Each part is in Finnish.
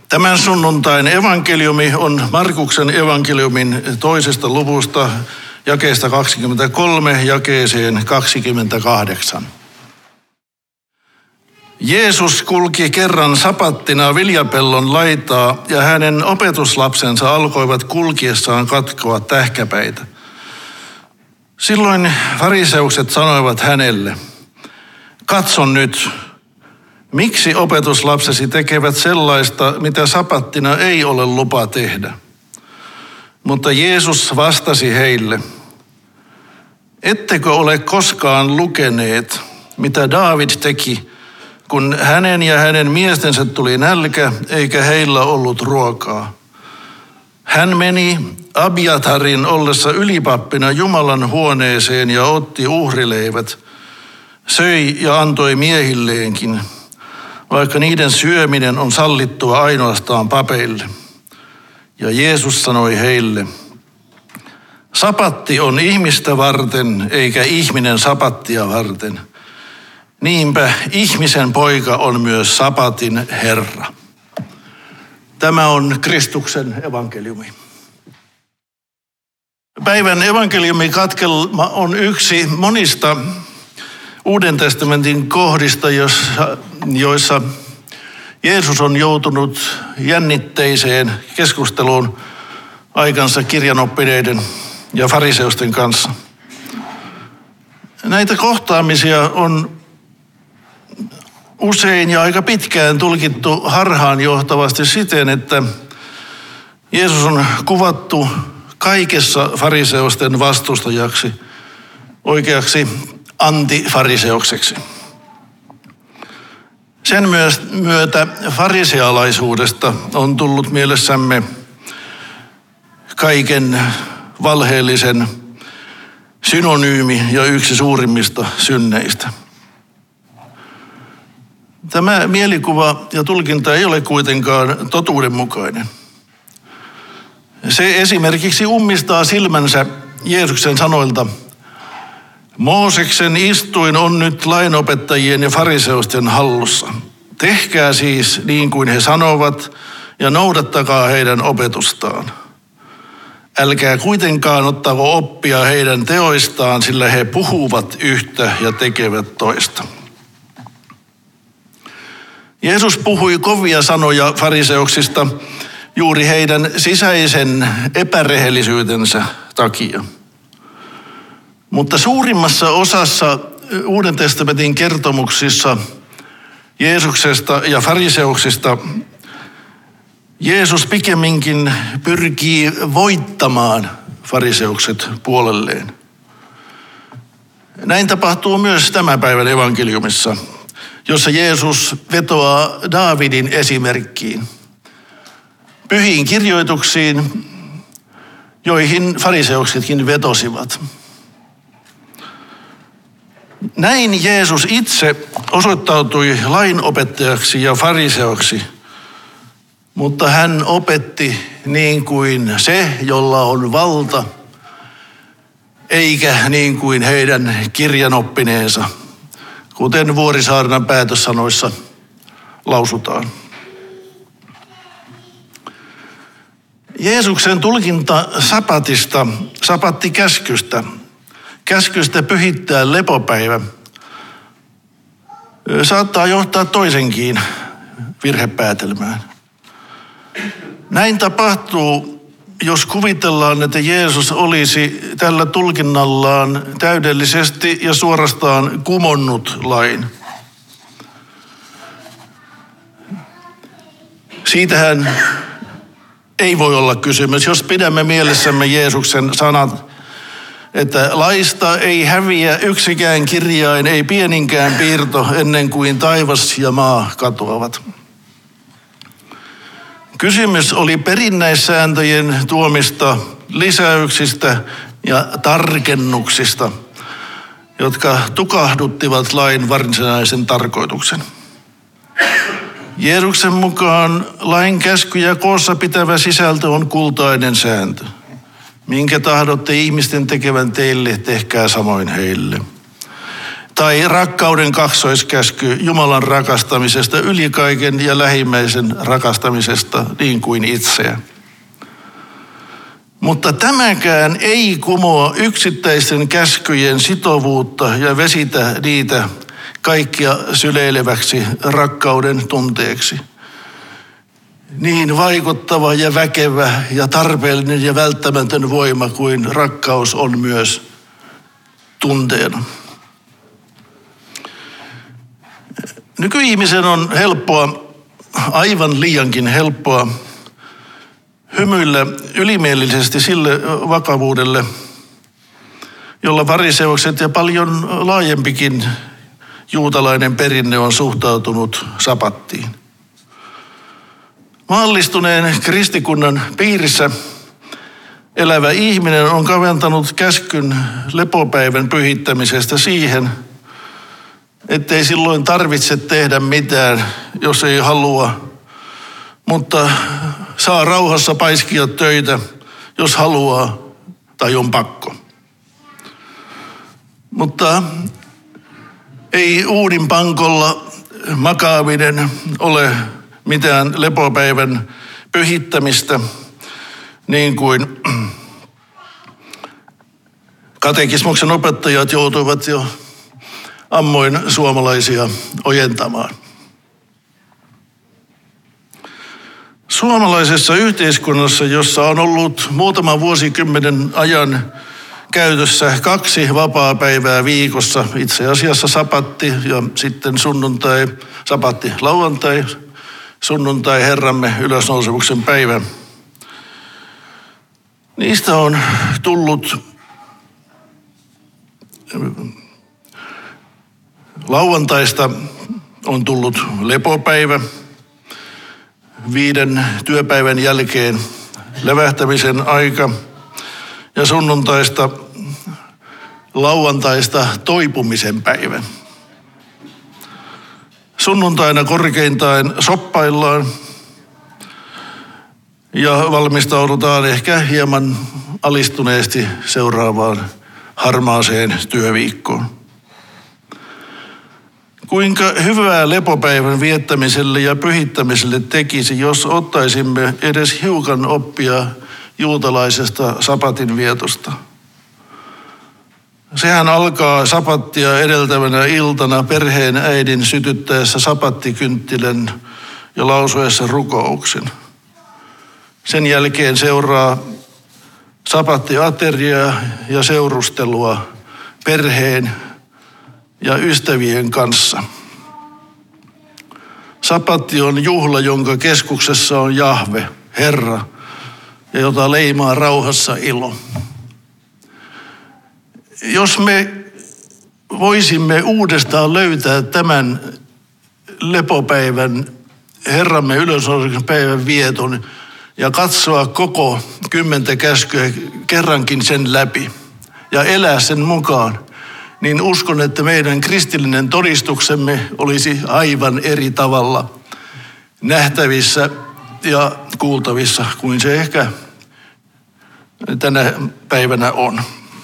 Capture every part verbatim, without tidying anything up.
Tämän sunnuntain evankeliumi on Markuksen evankeliumin toisesta luvusta jakeesta kaksikymmentäkolme jakeeseen kaksikymmentäkahdeksan. Jeesus kulki kerran sapattina viljapellon laitaa ja hänen opetuslapsensa alkoivat kulkiessaan katkoa tähkäpäitä. Silloin fariseukset sanoivat hänelle, katso nyt, miksi opetuslapsesi tekevät sellaista, mitä sapattina ei ole lupa tehdä? Mutta Jeesus vastasi heille, ettekö ole koskaan lukeneet, mitä Daavid teki, kun hänen ja hänen miestensä tuli nälkä, eikä heillä ollut ruokaa? Hän meni Abiatarin ollessa ylipappina Jumalan huoneeseen ja otti uhrileivät, söi ja antoi miehilleenkin, vaikka niiden syöminen on sallittua ainoastaan papeille. Ja Jeesus sanoi heille, sapatti on ihmistä varten, eikä ihminen sapattia varten. Niinpä ihmisen poika on myös sapatin Herra. Tämä on Kristuksen evankeliumi. Päivän evankeliumikatkelma on yksi monista Uuden testamentin kohdista, joissa, joissa Jeesus on joutunut jännitteiseen keskusteluun aikansa kirjanoppineiden ja fariseusten kanssa. Näitä kohtaamisia on usein ja aika pitkään tulkittu harhaanjohtavasti siten, että Jeesus on kuvattu kaikessa fariseusten vastustajaksi, oikeaksi antifariseukseksi. Sen myötä farisealaisuudesta on tullut mielessämme kaiken valheellisen synonyymi ja yksi suurimmista synneistä. Tämä mielikuva ja tulkinta ei ole kuitenkaan totuudenmukainen. Se esimerkiksi ummistaa silmänsä Jeesuksen sanoilta, Mooseksen istuin on nyt lainopettajien ja fariseusten hallussa. Tehkää siis niin kuin he sanovat ja noudattakaa heidän opetustaan. Älkää kuitenkaan ottako oppia heidän teoistaan, sillä he puhuvat yhtä ja tekevät toista. Jeesus puhui kovia sanoja fariseuksista juuri heidän sisäisen epärehellisyytensä takia. Mutta suurimmassa osassa Uuden testamentin kertomuksissa Jeesuksesta ja fariseuksista Jeesus pikemminkin pyrkii voittamaan fariseukset puolelleen. Näin tapahtuu myös tämän päivän evankeliumissa, jossa Jeesus vetoaa Daavidin esimerkkiin, pyhiin kirjoituksiin, joihin fariseuksitkin vetosivat. Näin Jeesus itse osoittautui lainopettajaksi ja fariseoksi, mutta hän opetti niin kuin se, jolla on valta, eikä niin kuin heidän kirjanoppineensa, kuten Vuorisaarnan päätössanoissa lausutaan. Jeesuksen tulkinta sapatista, sapattikäskystä, käskystä pyhittää lepopäivä, saattaa johtaa toisenkin virhepäätelmään. Näin tapahtuu, jos kuvitellaan, että Jeesus olisi tällä tulkinnallaan täydellisesti ja suorastaan kumonnut lain. Siitähän ei voi olla kysymys, jos pidämme mielessämme Jeesuksen sanat, että laista ei häviä yksikään kirjain, ei pieninkään piirto, ennen kuin taivas ja maa katoavat. Kysymys oli perinnäissääntöjen tuomista lisäyksistä ja tarkennuksista, jotka tukahduttivat lain varsinaisen tarkoituksen. Jeesuksen mukaan lain käsky ja koossa pitävä sisältö on kultainen sääntö. Minkä tahdotte ihmisten tekevän teille, tehkää samoin heille. Tai rakkauden kaksoiskäsky Jumalan rakastamisesta yli kaiken ja lähimmäisen rakastamisesta niin kuin itseä. Mutta tämäkään ei kumoa yksittäisten käskyjen sitovuutta ja vesitä niitä kaikkia syleileväksi rakkauden tunteeksi. Niin vaikuttava ja väkevä ja tarpeellinen ja välttämätön voima kuin rakkaus on myös tunteena. Nykyihmisen on helppoa, aivan liiankin helppoa, hymyillä ylimielisesti sille vakavuudelle, jolla fariseukset ja paljon laajempikin juutalainen perinne on suhtautunut sapattiin. Maallistuneen kristikunnan piirissä elävä ihminen on kaventanut käskyn lepopäivän pyhittämisestä siihen, ettei silloin tarvitse tehdä mitään, jos ei halua, mutta saa rauhassa paiskia töitä, jos haluaa tai on pakko. Mutta ei uunin pankolla makaaminen ole mitään lepopäivän pyhittämistä, niin kuin katekismuksen opettajat joutuivat jo ammoin suomalaisia ojentamaan. Suomalaisessa yhteiskunnassa, jossa on ollut muutaman vuosikymmenen ajan käytössä kaksi vapaapäivää viikossa, itse asiassa sapatti ja sitten sunnuntai, sapatti lauantai, sunnuntai Herramme ylösnousemuksen päivä. Niistä on tullut lauantaista on tullut lepopäivä viiden työpäivän jälkeen levähtämisen aika ja sunnuntaista lauantaista toipumisen päivä. Sunnuntaina korkeintaan soppaillaan ja valmistaudutaan ehkä hieman alistuneesti seuraavaan harmaaseen työviikkoon. Kuinka hyvää lepopäivän viettämiselle ja pyhittämiselle tekisi, jos ottaisimme edes hiukan oppia juutalaisesta sapatin vietosta. Sehän alkaa sapattia edeltävänä iltana perheen äidin sytyttäessä sapattikynttilän ja lausuessa rukouksen. Sen jälkeen seuraa sapattiateriaa ja seurustelua perheen ja ystävien kanssa. Sapatti on juhla, jonka keskuksessa on Jahve, Herra, ja jota leimaa rauhassa ilo. Jos me voisimme uudestaan löytää tämän lepopäivän, Herramme ylösnousemuksen päivän vieton ja katsoa koko kymmentä käskyä kerrankin sen läpi ja elää sen mukaan, niin uskon, että meidän kristillinen todistuksemme olisi aivan eri tavalla nähtävissä ja kuultavissa kuin se ehkä tänä päivänä on.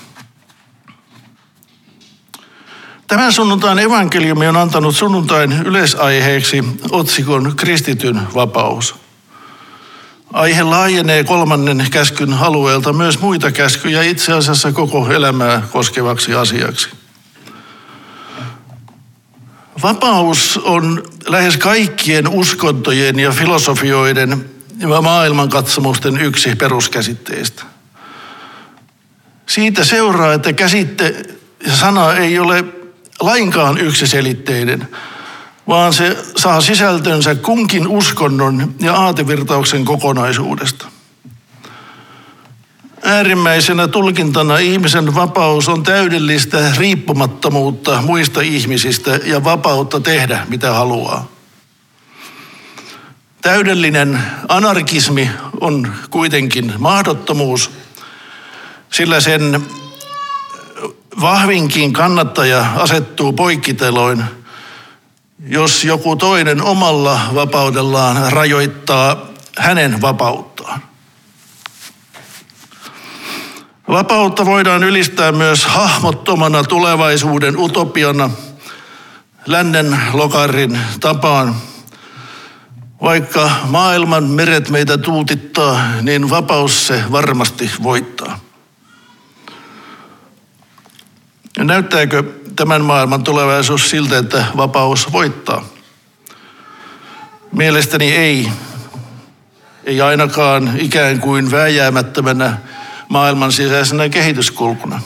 Tämän sunnuntain evankeliumi on antanut sunnuntain yleisaiheeksi otsikon kristityn vapaus. Aihe laajenee kolmannen käskyn alueelta myös muita käskyjä itse asiassa koko elämää koskevaksi asiaksi. Vapaus on lähes kaikkien uskontojen ja filosofioiden ja maailmankatsomusten yksi peruskäsitteistä. Siitä seuraa, että käsitte ja sana ei ole lainkaan yksiselitteinen, vaan se saa sisältönsä kunkin uskonnon ja aatevirtauksen kokonaisuudesta. Äärimmäisenä tulkintana ihmisen vapaus on täydellistä riippumattomuutta muista ihmisistä ja vapautta tehdä mitä haluaa. Täydellinen anarkismi on kuitenkin mahdottomuus, sillä sen vahvinkin kannattaja asettuu poikkiteloin, jos joku toinen omalla vapaudellaan rajoittaa hänen vapauttaan. Vapautta voidaan ylistää myös hahmottomana tulevaisuuden utopiana, lännen lokarin tapaan. Vaikka maailman meret meitä tuutittaa, niin vapaus se varmasti voittaa. Ja näyttääkö tämän maailman tulevaisuus siltä, että vapaus voittaa? Mielestäni ei. Ei ainakaan ikään kuin vääjäämättömänä maailman sisäisenä kehityskulkuna.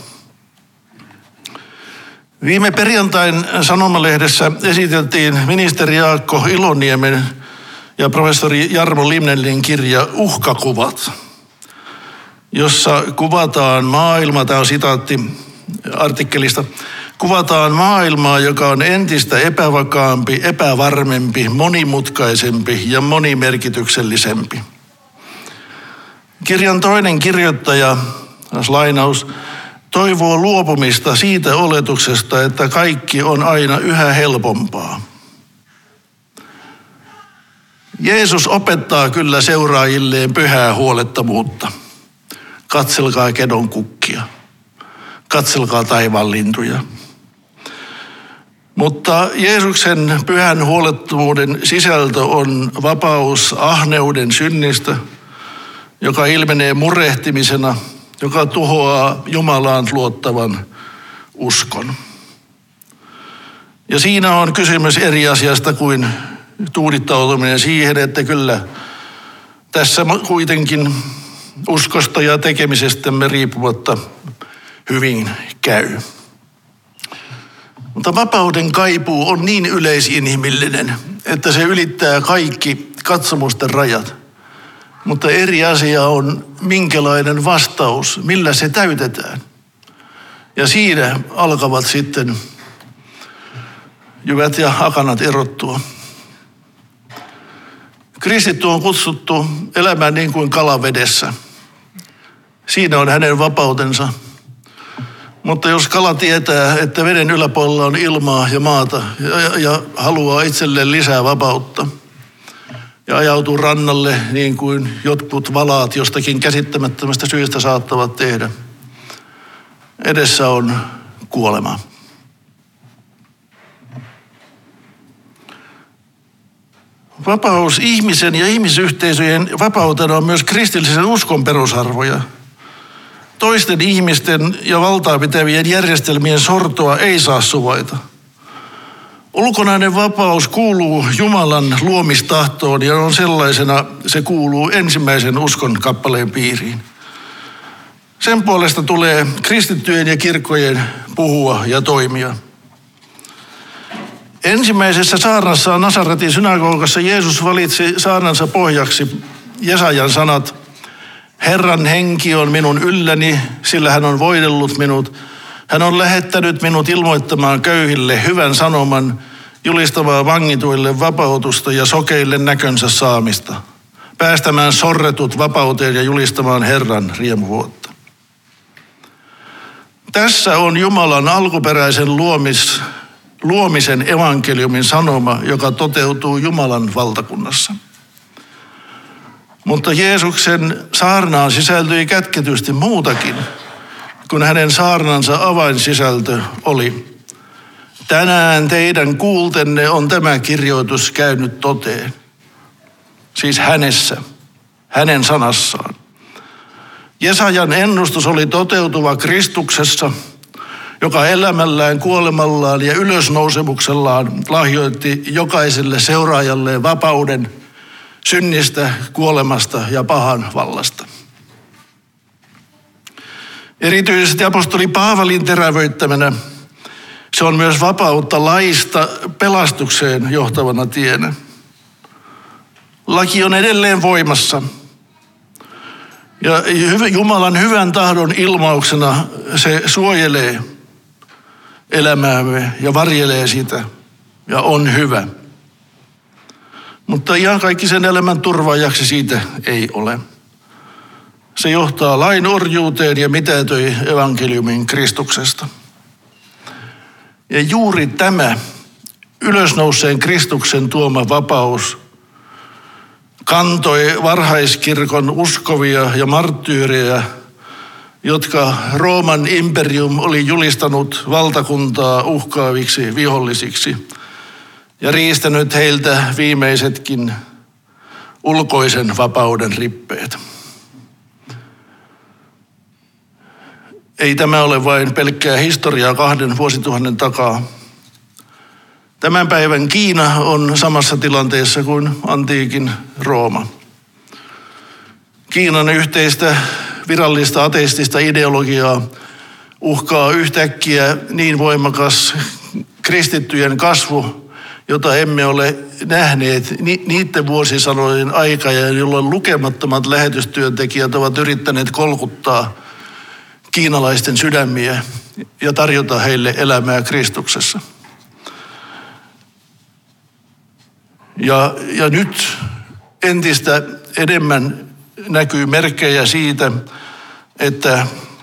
Viime perjantain Sanomalehdessä esiteltiin ministeri Jaakko Iloniemen ja professori Jarmo Limnellin kirja Uhkakuvat, jossa kuvataan maailma, tämä on sitaatti artikkelista, kuvataan maailmaa, joka on entistä epävakaampi, epävarmempi, monimutkaisempi ja monimerkityksellisempi. Kirjan toinen kirjoittaja, lainaus, toivoo luopumista siitä oletuksesta, että kaikki on aina yhä helpompaa. Jeesus opettaa kyllä seuraajilleen pyhää huolettomuutta. Katselkaa kedon kukkia. Katselkaa taivaan lintuja. Mutta Jeesuksen pyhän huolettomuuden sisältö on vapaus ahneuden synnistä, joka ilmenee murehtimisena, joka tuhoaa Jumalaan luottavan uskon. Ja siinä on kysymys eri asiasta kuin tuudittautuminen siihen, että kyllä tässä kuitenkin uskosta ja tekemisestämme riippumatta hyvin käy. Mutta vapauden kaipuu on niin yleisinhimillinen, että se ylittää kaikki katsomusten rajat. Mutta eri asia on, minkälainen vastaus, millä se täytetään. Ja siinä alkavat sitten jyvät ja akanat erottua. Kristitty on kutsuttu elämään niin kuin kalavedessä. Siinä on hänen vapautensa. Mutta jos kala tietää, että veden yläpuolella on ilmaa ja maata ja, ja, ja haluaa itselleen lisää vapautta ja ajautuu rannalle niin kuin jotkut valaat jostakin käsittämättömästä syystä saattavat tehdä, edessä on kuolema. Vapaus ihmisen ja ihmisyhteisöjen vapautena on myös kristillisen uskon perusarvoja. Toisten ihmisten ja valtaa pitävien järjestelmien sortoa ei saa suvaita. Ulkonainen vapaus kuuluu Jumalan luomistahtoon ja on sellaisena, se kuuluu ensimmäisen uskon kappaleen piiriin. Sen puolesta tulee kristittyjen ja kirkkojen puhua ja toimia. Ensimmäisessä saarnassaan Nasaretin synagogassa Jeesus valitsi saarnansa pohjaksi Jesajan sanat: Herran henki on minun ylläni, sillä hän on voidellut minut. Hän on lähettänyt minut ilmoittamaan köyhille hyvän sanoman, julistamaan vangituille vapautusta ja sokeille näkönsä saamista, päästämään sorretut vapauteen ja julistamaan Herran riemuvuotta. Tässä on Jumalan alkuperäisen luomis, luomisen evankeliumin sanoma, joka toteutuu Jumalan valtakunnassa. Mutta Jeesuksen saarnaan sisältyi kätketysti muutakin, kun hänen saarnansa avainsisältö oli: tänään teidän kuultenne on tämä kirjoitus käynyt toteen. Siis hänessä, hänen sanassaan. Jesajan ennustus oli toteutuva Kristuksessa, joka elämällään, kuolemallaan ja ylösnousemuksellaan lahjoitti jokaiselle seuraajalleen vapauden synnistä, kuolemasta ja pahan vallasta. Erityisesti apostoli Paavalin terävöittämänä se on myös vapautta laista pelastukseen johtavana tienä. Laki on edelleen voimassa. Ja Jumalan hyvän tahdon ilmauksena se suojelee elämäämme ja varjelee sitä ja on hyvä. Mutta ihan kaikki sen elämän turvaajaksi siitä ei ole. Se johtaa lain orjuuteen ja mitätöi evankeliumin Kristuksesta. Ja juuri tämä ylösnouseen Kristuksen tuoma vapaus kantoi varhaiskirkon uskovia ja marttyyrejä, jotka Rooman imperium oli julistanut valtakuntaa uhkaaviksi vihollisiksi, ja riistänyt heiltä viimeisetkin ulkoisen vapauden rippeet. Ei tämä ole vain pelkkää historiaa kahden vuosituhannen takaa. Tämän päivän Kiina on samassa tilanteessa kuin antiikin Rooma. Kiinan yhteistä virallista ateistista ideologiaa uhkaa yhtäkkiä niin voimakas kristittyjen kasvu, jota emme ole nähneet niiden vuosisanojen aikaa, jolloin lukemattomat lähetystyöntekijät ovat yrittäneet kolkuttaa kiinalaisten sydämiä ja tarjota heille elämää Kristuksessa. Ja, ja nyt entistä enemmän näkyy merkkejä siitä, että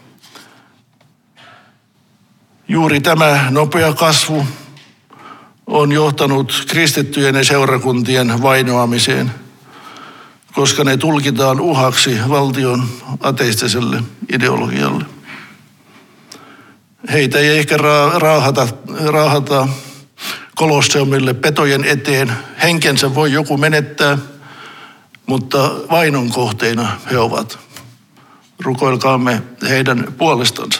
juuri tämä nopea kasvu on johtanut kristittyjen ja seurakuntien vainoamiseen, koska ne tulkitaan uhaksi valtion ateistiselle ideologialle. Heitä ei ehkä raahata, raahata Kolosseumille petojen eteen. Henkensä voi joku menettää, mutta vainon kohteina he ovat. Rukoilkaamme heidän puolestansa.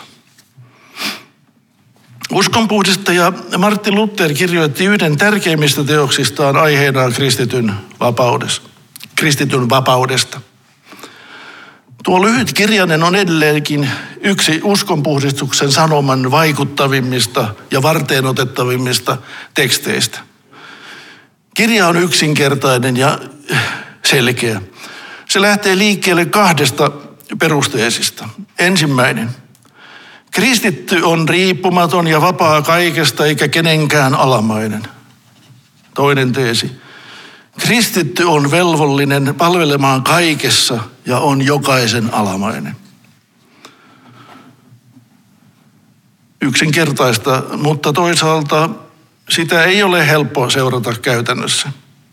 Uskonpuhdistaja Martin Luther kirjoitti yhden tärkeimmistä teoksistaan aiheena kristityn vapaudesta. Kristityn vapaudesta. Tuo lyhyt kirjanen on edelleenkin yksi uskonpuhdistuksen sanoman vaikuttavimmista ja varteenotettavimmista teksteistä. Kirja on yksinkertainen ja selkeä. Se lähtee liikkeelle kahdesta perusteesista. Ensimmäinen. Kristitty on riippumaton ja vapaa kaikesta eikä kenenkään alamainen. Toinen teesi. Kristitty on velvollinen palvelemaan kaikessa ja on jokaisen alamainen. Yksinkertaista, mutta toisaalta sitä ei ole helppo seurata käytännössä.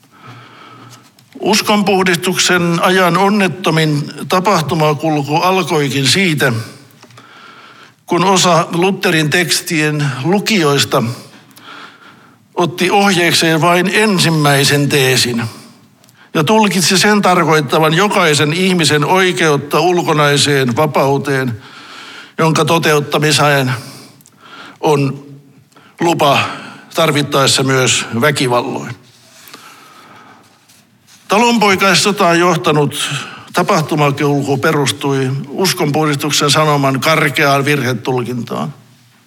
Uskonpuhdistuksen ajan onnettomin tapahtumakulku alkoikin siitä, kun osa Lutherin tekstien lukijoista otti ohjeekseen vain ensimmäisen teesin ja tulkitsi sen tarkoittavan jokaisen ihmisen oikeutta ulkonaiseen vapauteen, jonka toteuttamiseen on lupa tarvittaessa myös väkivalloin. Talonpoikaissotaan johtanut tapahtumakulku perustui uskonpuhdistuksen sanoman karkeaan virhetulkintaan.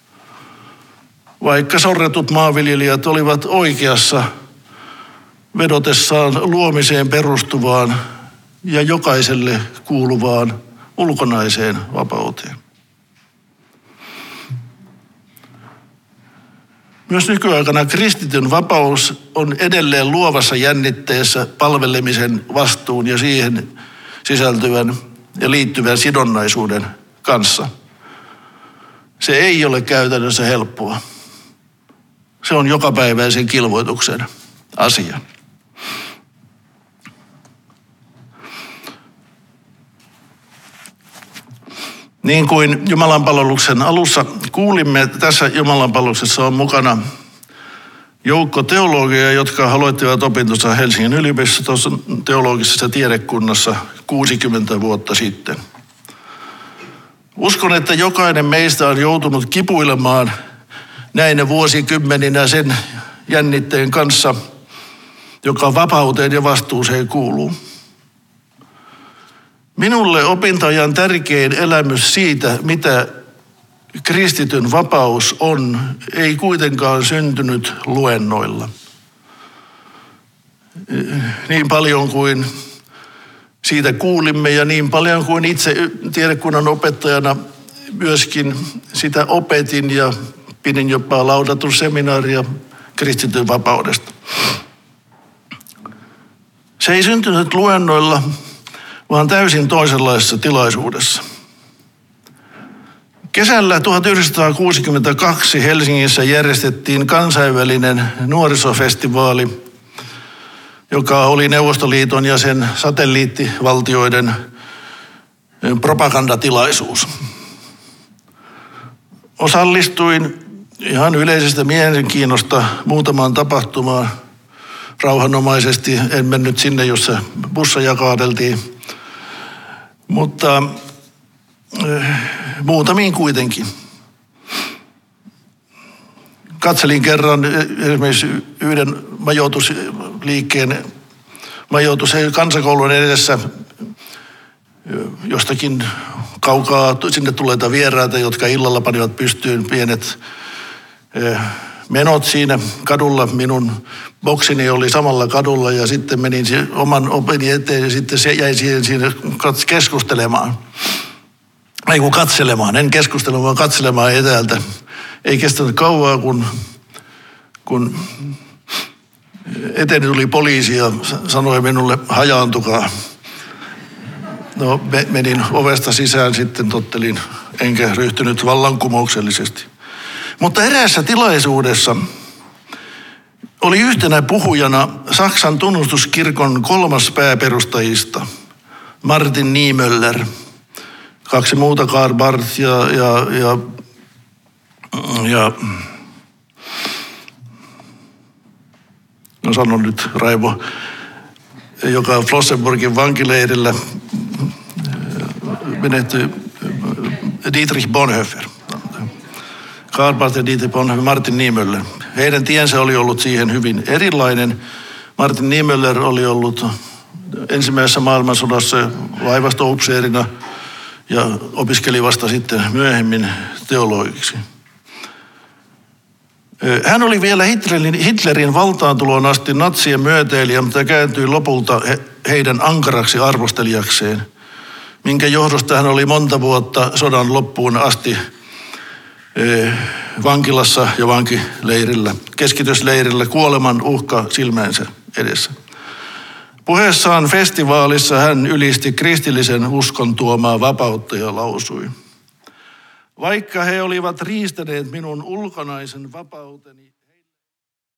Vaikka sorretut maanviljelijät olivat oikeassa vedotessaan luomiseen perustuvaan ja jokaiselle kuuluvaan ulkonaiseen vapauteen. Myös nykyaikana kristityn vapaus on edelleen luovassa jännitteessä palvelemisen vastuun ja siihen sisältyvän ja liittyvän sidonnaisuuden kanssa. Se ei ole käytännössä helppoa. Se on jokapäiväisen kilvoituksen asia. Niin kuin jumalanpalveluksen alussa kuulimme, tässä jumalanpalveluksessa on mukana joukko teologia, jotka aloittivat opintonsa Helsingin yliopistossa teologisessa tiedekunnassa kuusikymmentä vuotta sitten. Uskon, että jokainen meistä on joutunut kipuilemaan näinä vuosikymmeninä sen jännitteen kanssa, joka vapauteen ja vastuuseen kuuluu. Minulle opintoajan tärkein elämys siitä, mitä kristityn vapaus on, ei kuitenkaan syntynyt luennoilla. Niin paljon kuin siitä kuulimme ja niin paljon kuin itse tiedekunnan opettajana myöskin sitä opetin ja pidin jopa laudatusseminaaria kristityn vapaudesta. Se ei syntynyt luennoilla, vaan täysin toisenlaisessa tilaisuudessa. Kesällä tuhatyhdeksänsataakuusikymmentäkaksi Helsingissä järjestettiin kansainvälinen nuorisofestivaali, joka oli Neuvostoliiton ja sen satelliittivaltioiden propagandatilaisuus. Osallistuin ihan yleisestä mielenkiinnosta muutamaan tapahtumaan rauhanomaisesti. En mennyt sinne, jossa busseja kaadeltiin. Mutta äh, muutamiin kuitenkin. Katselin kerran esimerkiksi yhden majoitusliikkeen, majoitus kansakoulun edessä jostakin kaukaa. Sinne tulee vieraita, jotka illalla panivat pystyyn pienet menot siinä kadulla. Minun boksini oli samalla kadulla ja sitten menin oman openi eteen ja sitten se jäi siihen siinä keskustelemaan. Ei kun katselemaan, en keskustelemaan, vaan katselemaan etäältä. Ei kestänyt kauaa, kun, kun eteeni tuli poliisi ja sanoi minulle, hajaantukaa. No menin ovesta sisään, sitten tottelin, enkä ryhtynyt vallankumouksellisesti. Mutta eräässä tilaisuudessa oli yhtenä puhujana Saksan tunnustuskirkon kolmas pääperustajista, Martin Niemöller. Kaksi muuta, Karl Barth ja, ja, ja, ja no sanon nyt Raivo, joka Flossenburgin vankileirillä menehtyi, Dietrich Bonhoeffer. Karl Barth ja Dietrich Bonhoeffer, Martin Niemöller. Heidän tiensä oli ollut siihen hyvin erilainen. Martin Niemöller oli ollut ensimmäisessä maailmansodassa laivasto-upseerina ja opiskeli vasta sitten myöhemmin teologiksi. Hän oli vielä Hitlerin, Hitlerin valtaantulon asti natsien myötäilijä, mutta kääntyi lopulta he, heidän ankaraksi arvostelijakseen, minkä johdosta hän oli monta vuotta sodan loppuun asti eh, vankilassa ja vankileirillä, keskitysleirillä, kuoleman uhka silmänsä edessä. Puheessaan festivaalissa hän ylisti kristillisen uskon tuomaa vapautta ja lausui: vaikka he olivat riistäneet minun ulkonaisen vapauteni,